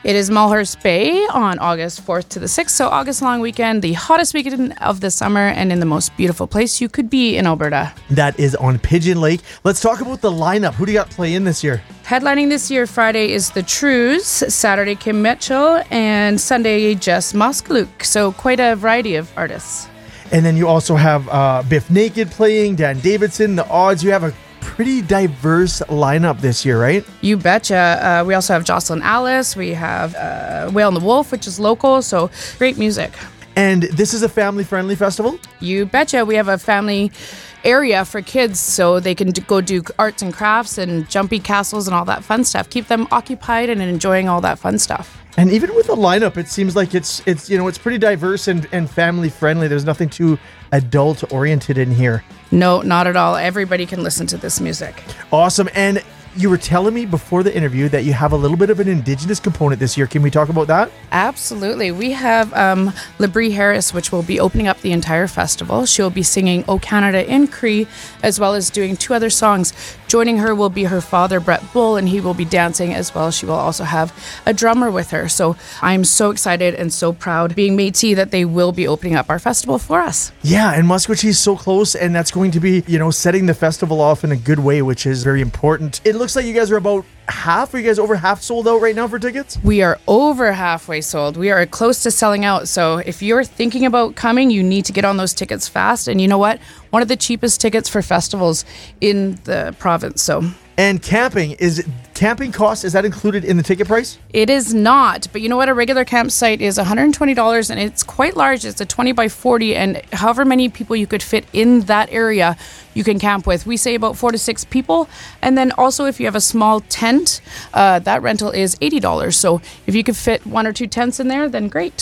It is Mulhurst Bay on August 4th to the 6th, so August long weekend, the hottest weekend of the summer and in the most beautiful place you could be in Alberta. That is on Pigeon Lake. Let's talk about the lineup. Who do you got playing this year? Headlining this year, Friday is the Trews, Saturday Kim Mitchell, and Sunday Jess Moskaluk. So quite a variety of artists. And then you also have Biff Naked playing, Dan Davidson, The Odds. You have a pretty diverse lineup this year, right? You betcha. We also have Jocelyn Alice. We have Whale and the Wolf, which is local. So great music. And this is a family-friendly festival? You betcha. We have a family area for kids so they can go do arts and crafts and jumpy castles and all that fun stuff. Keep them occupied and enjoying all that fun stuff. And even with the lineup, it seems like it's pretty diverse and family friendly. There's nothing too adult oriented in here. No, not at all. Everybody can listen to this music. Awesome. And you were telling me before the interview that you have a little bit of an Indigenous component this year. Can we talk about that? Absolutely. We have Labrie Harris, which will be opening up the entire festival. She'll be singing O Canada in Cree, as well as doing 2 other songs. Joining her will be her father, Brett Bull, and he will be dancing as well. She will also have a drummer with her. So I'm so excited and so proud, being Métis, that they will be opening up our festival for us. Yeah, and Maskwacis is so close, and that's going to be, setting the festival off in a good way, which is very important. It looks like you guys are about half. Are you guys over half sold out right now for tickets? We are over halfway sold. We are close to selling out. So if you're thinking about coming, you need to get on those tickets fast. And you know what? One of the cheapest tickets for festivals in the province. And camping cost, is that included in the ticket price? It is not, but you know what? A regular campsite is $120 and it's quite large. It's a 20 by 40, and however many people you could fit in that area, you can camp with. We say about 4 to 6 people. And then also if you have a small tent, that rental is $80. So if you could fit 1 or 2 tents in there, then great.